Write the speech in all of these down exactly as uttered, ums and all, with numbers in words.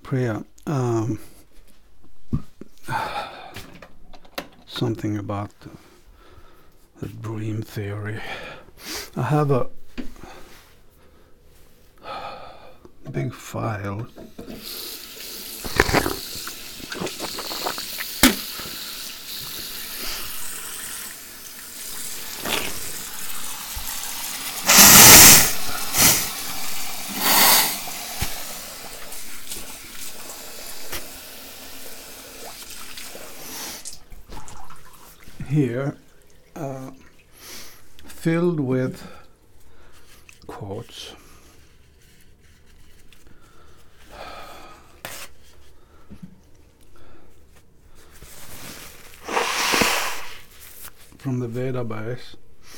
Priya, um, something about the, the dream theory. I have a big file. Here, uh, filled with quotes from the Veda base.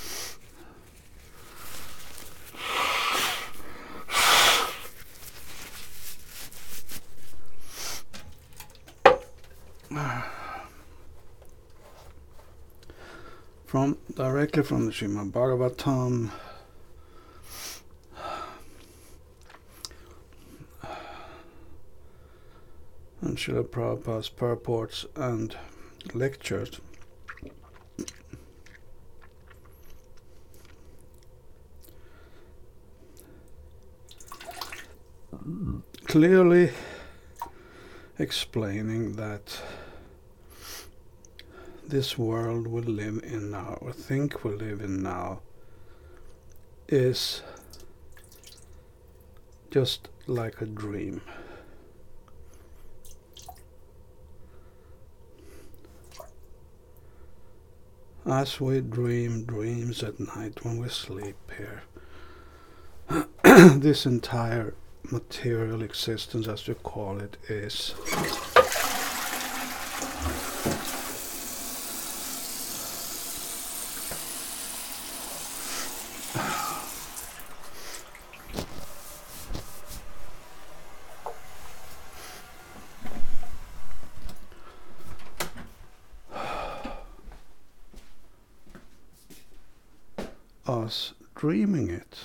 From directly from the Srimad Bhagavatam, and Srila Prabhupada's purports and lectures. Clearly explaining that this world we live in now, or think we live in now, is just like a dream. As we dream dreams at night when we sleep here, this entire material existence, as we call it, is us dreaming it.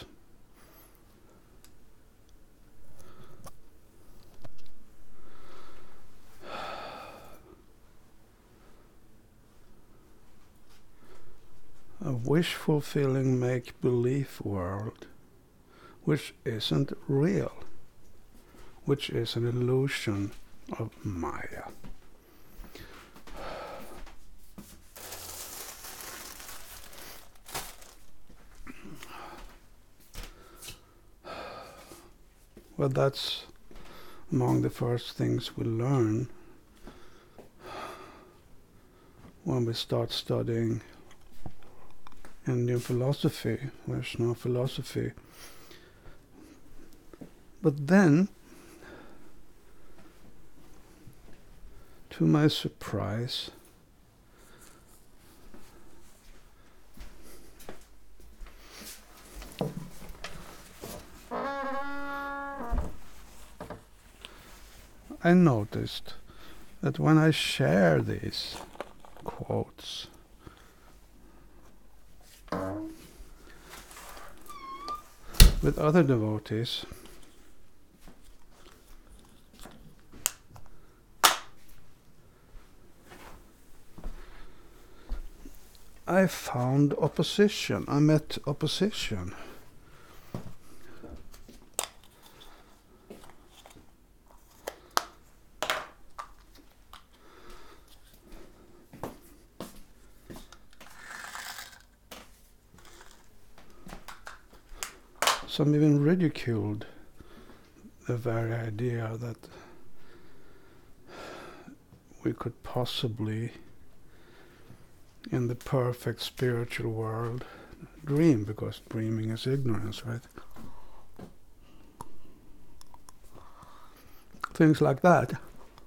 A wish-fulfilling make-believe world which isn't real, which is an illusion of Maya. Well, that's among the first things we learn when we start studying Indian philosophy, Vaishnava philosophy. But then, to my surprise, I noticed that when I share these quotes with other devotees, I found opposition. I met opposition. Some even ridiculed the very idea that we could possibly, in the perfect spiritual world, dream, because dreaming is ignorance, right? Things like that.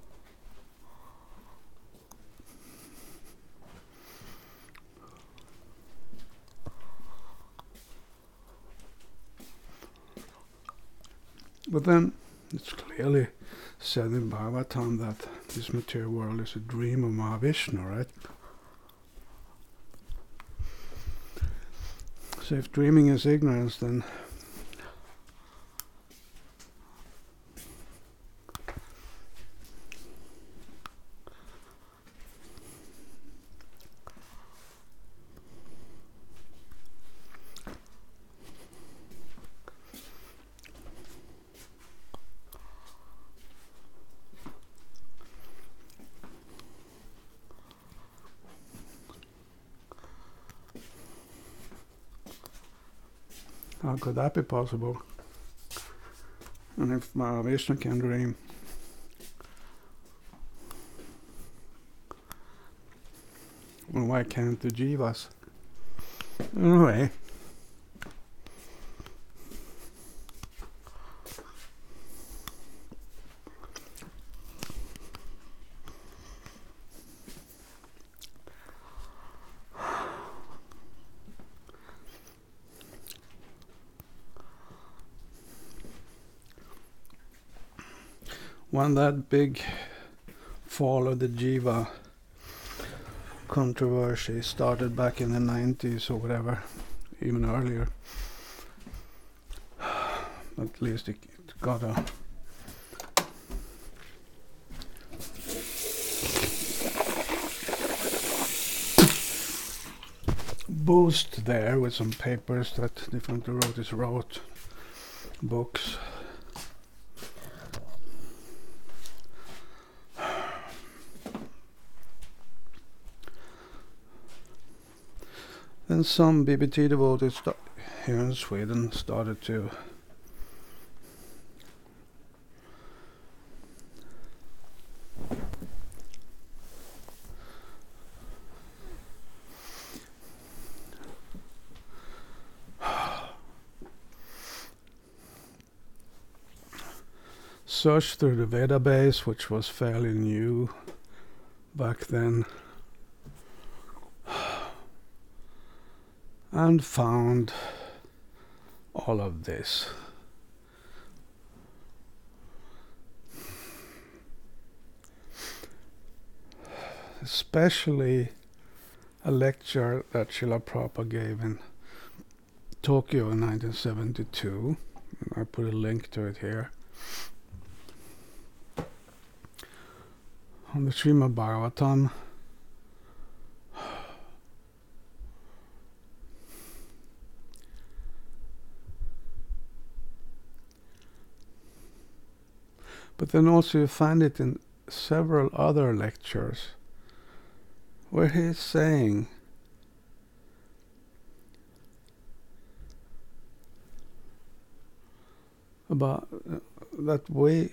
But then it's clearly said in Bhagavatam that this material world is a dream of Mahavishnu, right? So if dreaming is ignorance, then How could that be possible? And if Mahavishnu can dream, well, why can't the jivas? Anyway, when that big fall of the jiva controversy started back in the nineties or whatever, even earlier, at least it got a boost there with some papers that different devotees wrote, books. Then some B B T devotees here in Sweden started to search through the database, which was fairly new back then, and found all of this. Especially a lecture that Srila Prabhupada gave in Tokyo in nineteen seventy-two. I put a link to it here. On the Srimad Bhagavatam. But then also you find it in several other lectures where he is saying about uh, that we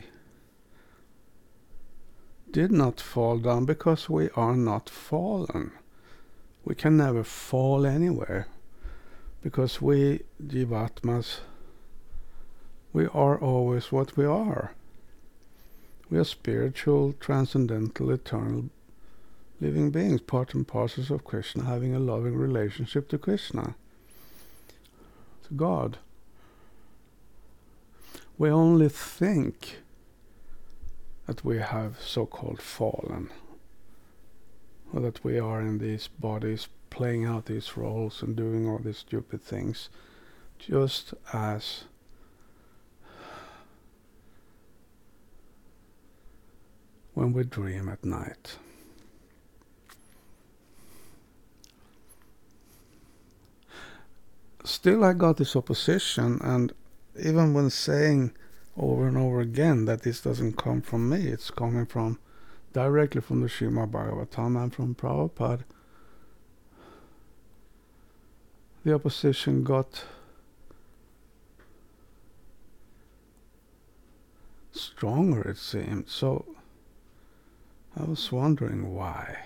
did not fall down because we are not fallen. We can never fall anywhere because we Jivatmas, we are always what we are. We are spiritual, transcendental, eternal living beings, part and parcels of Krishna, having a loving relationship to Krishna, to God. We only think that we have so-called fallen, or that we are in these bodies playing out these roles and doing all these stupid things, just as when we dream at night. Still I got this opposition, and even when saying over and over again that this doesn't come from me, it's coming from directly from the Srimad Bhagavatam and from Prabhupada, the opposition got stronger, it seemed. So I was wondering why.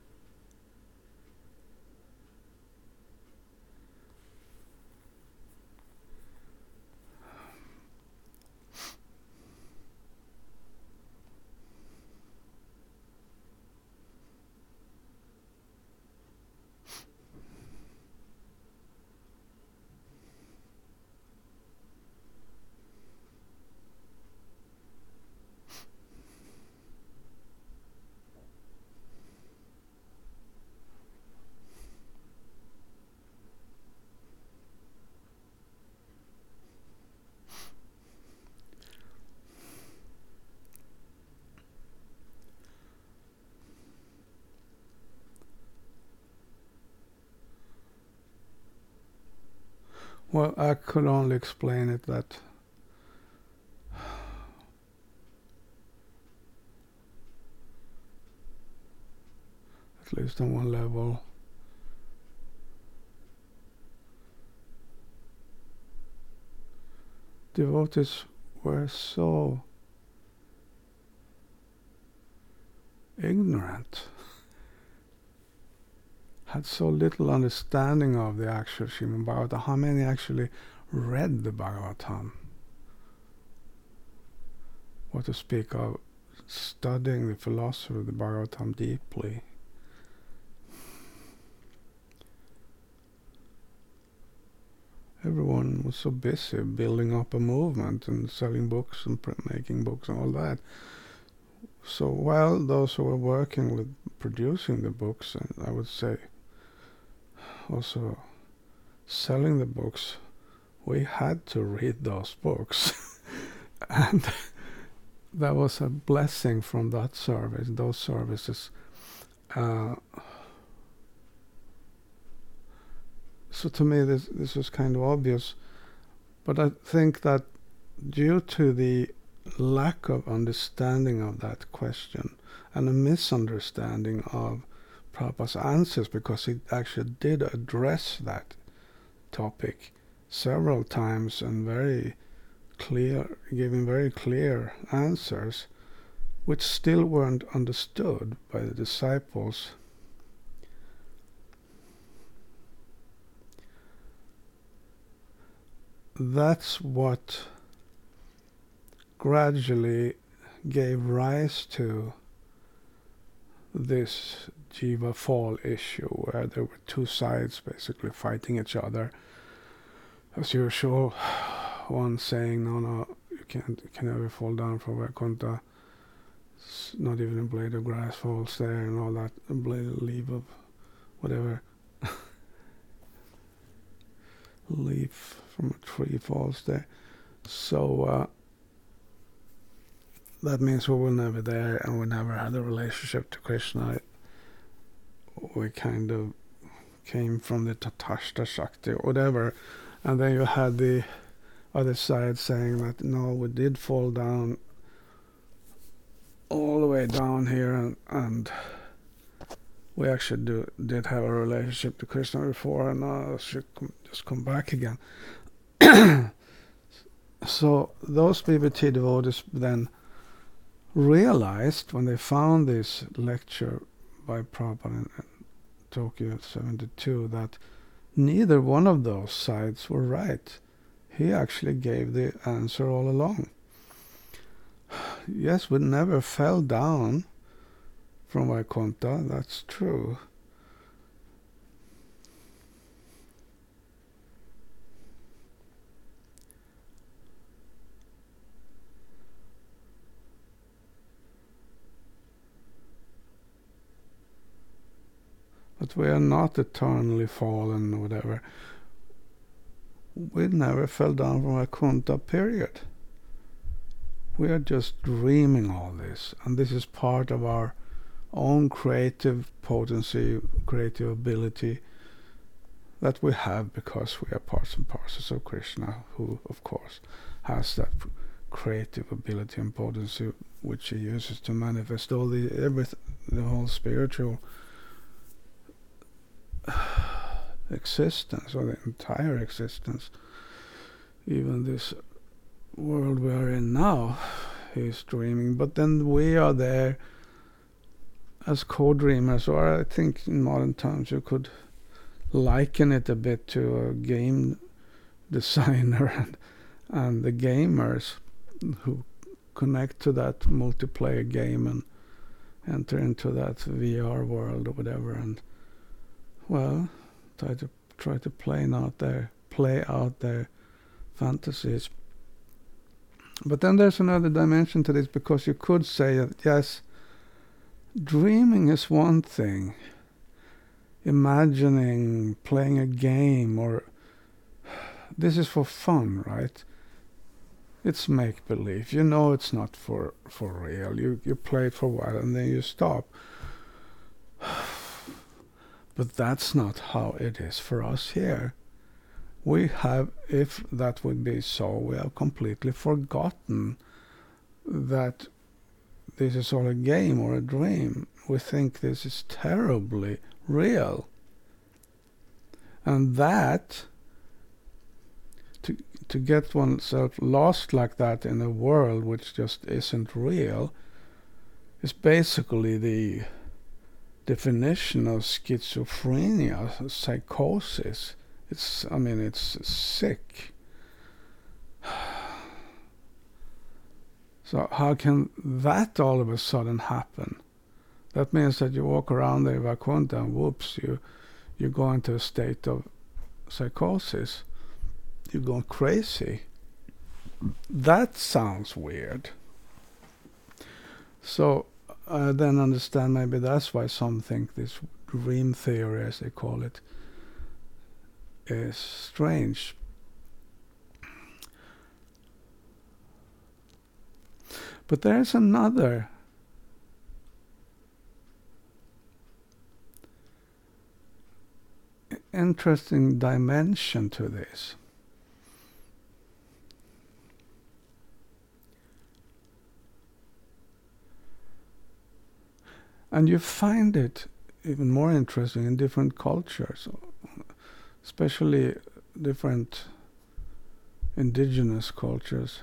Well, I could only explain it that at least on one level devotees were so ignorant, had so little understanding of the actual Srimad Bhagavatam. How many actually read the Bhagavatam? What to speak of studying the philosophy of the Bhagavatam deeply. Everyone was so busy building up a movement and selling books and print making books and all that. So while those who were working with producing the books, and I would say also selling the books, we had to read those books. And that was a blessing from that service, those services. Uh, so to me this, this was kind of obvious, but I think that due to the lack of understanding of that question and a misunderstanding of Prabhupada's answers, because he actually did address that topic several times and very clear, giving very clear answers, which still weren't understood by the disciples. That's what gradually gave rise to this Jiva fall issue, where there were two sides basically fighting each other. As usual, one saying, no, no, you can't, you can never fall down from Vaikuntha. Not even a blade of grass falls there, and all that, a blade of leaf of whatever. Leaf from a tree falls there. So uh, that means we were never there, and we never had a relationship to Krishna. We kind of came from the Tatashta Shakti or whatever. And then you had the other side saying that no, we did fall down all the way down here, and, and we actually do, did have a relationship to Krishna before, and now should com- just come back again. So those B B T devotees then realized, when they found this lecture by Prabhupada in, in Tokyo seventy-two, that neither one of those sides were right. He actually gave the answer all along. Yes, we never fell down from Vaikuntha, that's true. But we are not eternally fallen or whatever. We never fell down from Vaikuntha, period. We are just dreaming all this, and this is part of our own creative potency, creative ability that we have because we are parts and parcels of Krishna, who of course has that creative ability and potency which he uses to manifest all the everything, the whole spiritual existence, or the entire existence. Even this world we are in now is dreaming, but then we are there as co-dreamers, or I think in modern times you could liken it a bit to a game designer and, and the gamers who connect to that multiplayer game and enter into that V R world or whatever, and well, try to try to play out their play out their fantasies. But then there's another dimension to this, because you could say that yes, dreaming is one thing. Imagining, playing a game, or this is for fun, right? It's make-believe. You know it's not for, for real. You, you play it for a while and then you stop. But that's not how it is for us here. We have, if that would be so, we have completely forgotten that this is all a game or a dream. We think this is terribly real. And that, to to get oneself lost like that in a world which just isn't real is basically the definition of schizophrenia, psychosis. It's, I mean, it's sick. So how can that all of a sudden happen? That means that you walk around the Vakuntha and whoops, you, you go into a state of psychosis. You're going crazy. That sounds weird. So I then understand maybe that's why some think this dream theory, as they call it, is strange. But there's another interesting dimension to this. And you find it even more interesting in different cultures, especially different indigenous cultures.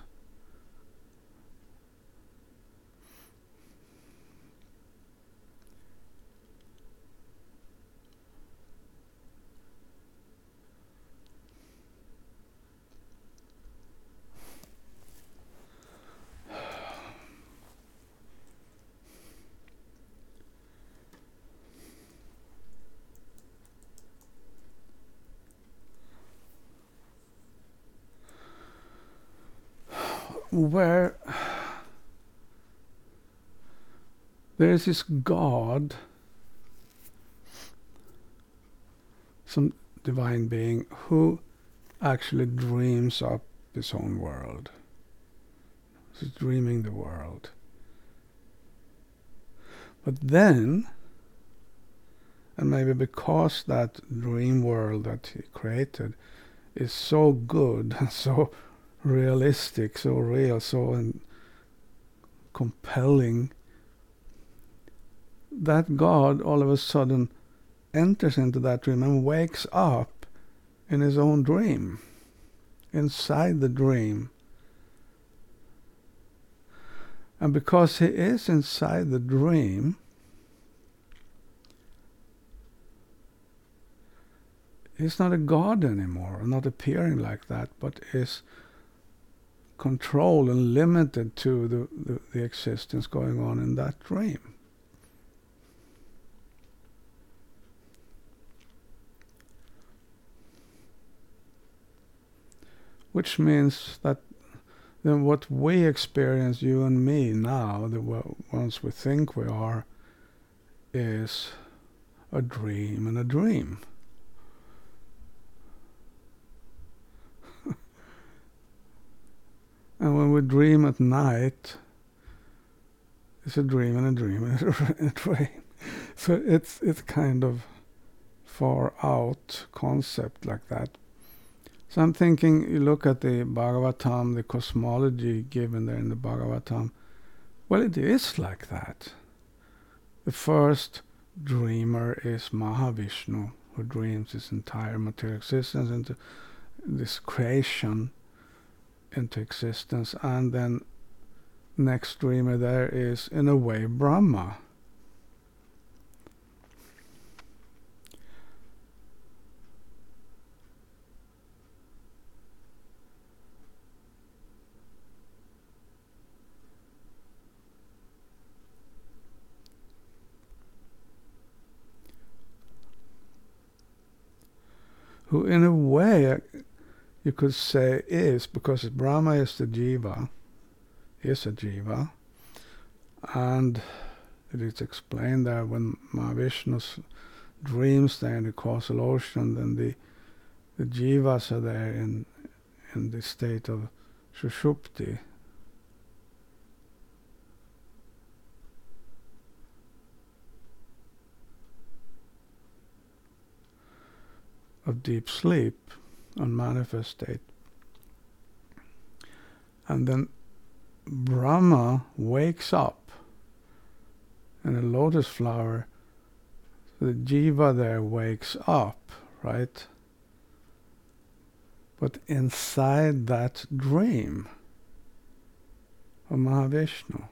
Where there is this God, some divine being, who actually dreams up his own world. He's dreaming the world. But then, and maybe because that dream world that he created is so good and so realistic, so real, so um, compelling, that God all of a sudden enters into that dream and wakes up in his own dream, inside the dream. And because he is inside the dream, he's not a God anymore, not appearing like that, but is controlled and limited to the, the, the existence going on in that dream. Which means that then what we experience, you and me now, the ones we think we are, is a dream and a dream. And when we dream at night, it's a dream and a dream and a dream. So it's it's kind of far out concept like that. So I'm thinking, you look at the Bhagavatam, the cosmology given there in the Bhagavatam. Well, it is like that. The first dreamer is Mahavishnu, who dreams his entire material existence into this creation into existence, and then next dreamer there is, in a way, Brahma. Who in a way you could say is, because Brahma is the jiva, is a jiva, and it is explained that when Mahavishnu dreams there in the causal ocean, then the the jivas are there in in the state of Sushupti. Of deep sleep, unmanifest state. And then Brahma wakes up in a lotus flower. The jiva there wakes up, right? but inside that dream of Mahavishnu.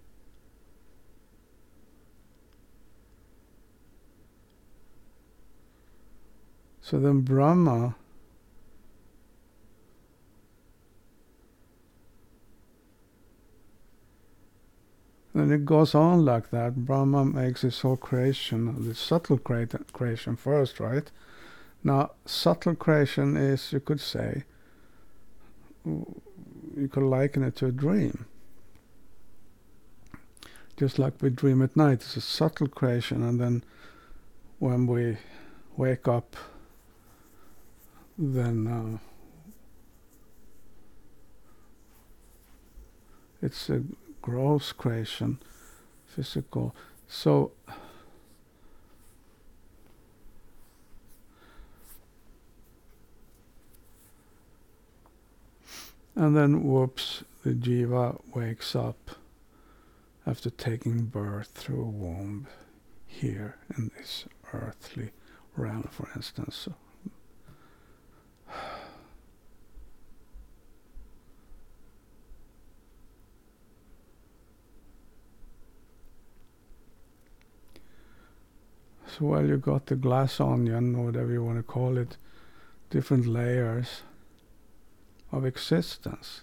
So then Brahma and it goes on like that. Brahma makes his whole creation, the subtle creation first, right? Now, subtle creation is, you could say, you could liken it to a dream. Just like we dream at night, it's a subtle creation, and then when we wake up, then uh, it's a gross creation, physical. So and then whoops, the jiva wakes up after taking birth through a womb here in this earthly realm, for instance. So So well, you got the glass onion, or whatever you want to call it, different layers of existence.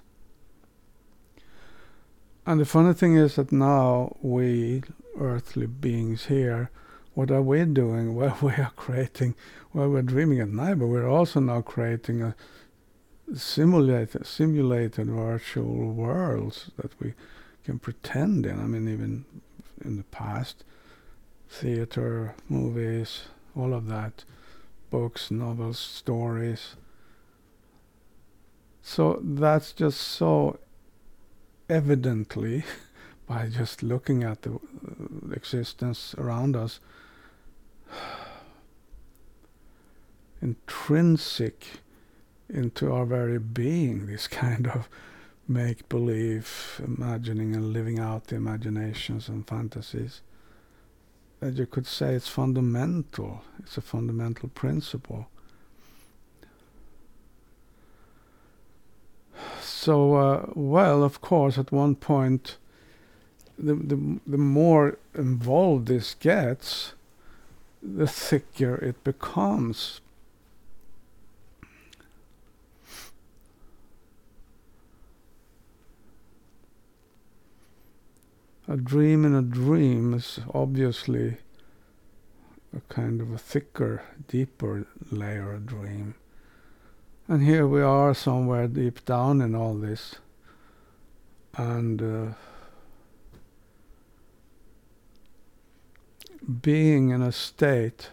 And the funny thing is that now we earthly beings here, what are we doing? Well, we are creating, well, we're dreaming at night, but we're also now creating a simulated, simulated virtual worlds that we can pretend in. I mean, even in the past, theater, movies, all of that, books, novels, stories. So that's just so evidently, by just looking at the uh, existence around us, intrinsic into our very being, this kind of make-believe, imagining and living out the imaginations and fantasies. That you could say it's fundamental, it's a fundamental principle. So, uh, well, of course, at one point, the, the the more involved this gets, the thicker it becomes. A dream in a dream is obviously a kind of a thicker, deeper layer of dream. And here we are somewhere deep down in all this. And uh, being in a state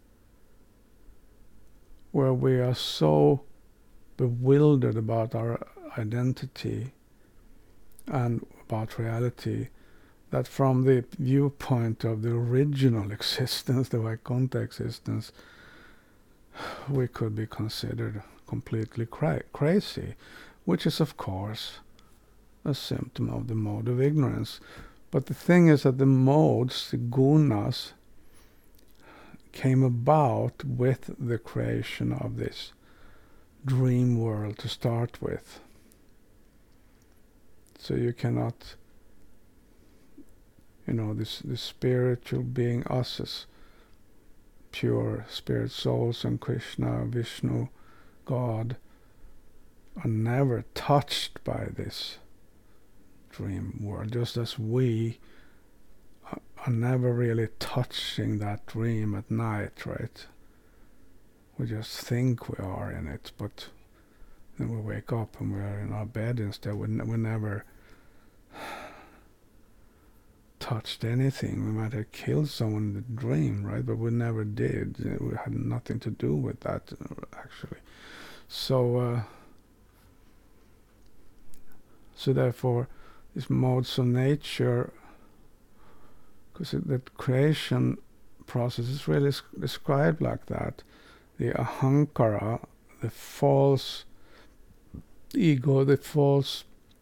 where we are so bewildered about our identity and about reality, that from the viewpoint of the original existence, the Vaikuntha existence, we could be considered completely cra- crazy, which is of course a symptom of the mode of ignorance. But the thing is that the modes, the gunas, came about with the creation of this dream world to start with. So you cannot, you know, this, this spiritual being, us as pure spirit souls, and Krishna, Vishnu, God, are never touched by this dream world, just as we are never really touching that dream at night, right? We just think we are in it, but then we wake up and we're in our bed instead. We, n- we never touched anything. We might have killed someone in the dream, right? But we never did. We had nothing to do with that, actually. So, uh, so therefore, these modes of nature, because that creation process is really described like that. The ahankara, the false ego, the false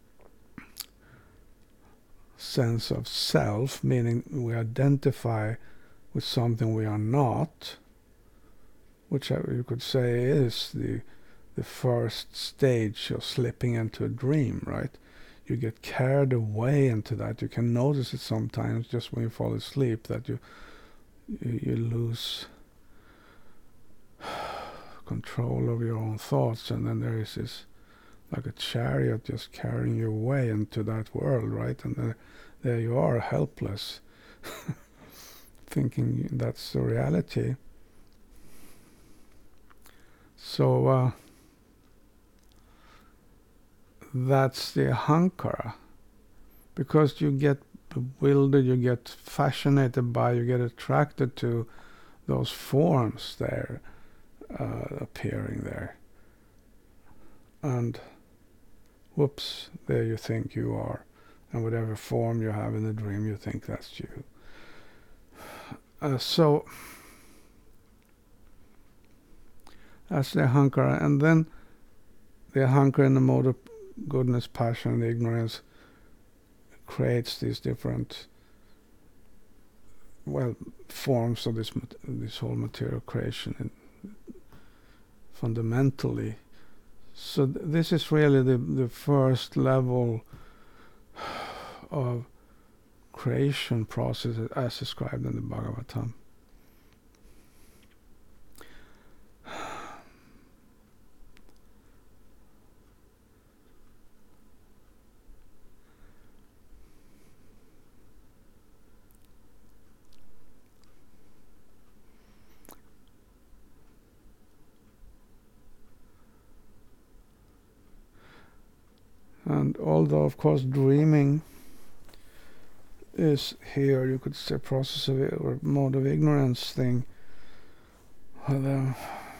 sense of self, meaning we identify with something we are not, which you could say is the the first stage of slipping into a dream, right? You get carried away into that. You can notice it sometimes just when you fall asleep, that you you, you lose control of your own thoughts, and then there is this, like a chariot just carrying you away into that world, right? And then there you are, helpless, thinking that's the reality. So uh, that's the ahankara, because you get bewildered, you get fascinated by, you get attracted to those forms there uh, appearing there, and whoops, there you think you are, and whatever form you have in the dream, you think that's you. Uh, so that's the ahankara, and then the ahankara in the mode of goodness, passion, and ignorance creates these different, well, forms of this this whole material creation, and fundamentally. So th- this is really the the first level of creation process as described in the Bhagavatam. And although, of course, dreaming is here, you could say, process of it, or mode of ignorance thing. Well,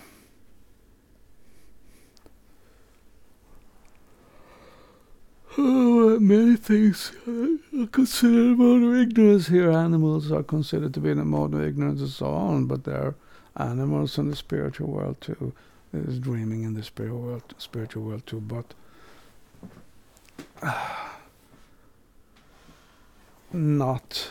uh, oh, many things are considered mode of ignorance here. Animals are considered to be in a mode of ignorance and so on, but there are animals in the spiritual world too. There's dreaming in the spiritual world, spiritual world too, but uh, not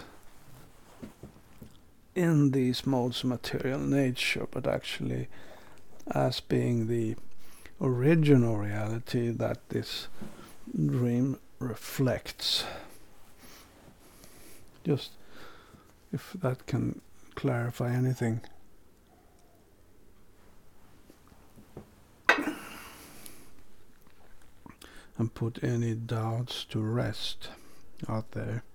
in these modes of material nature, but actually as being the original reality that this dream reflects. Just if that can clarify anything. And put any doubts to rest out there.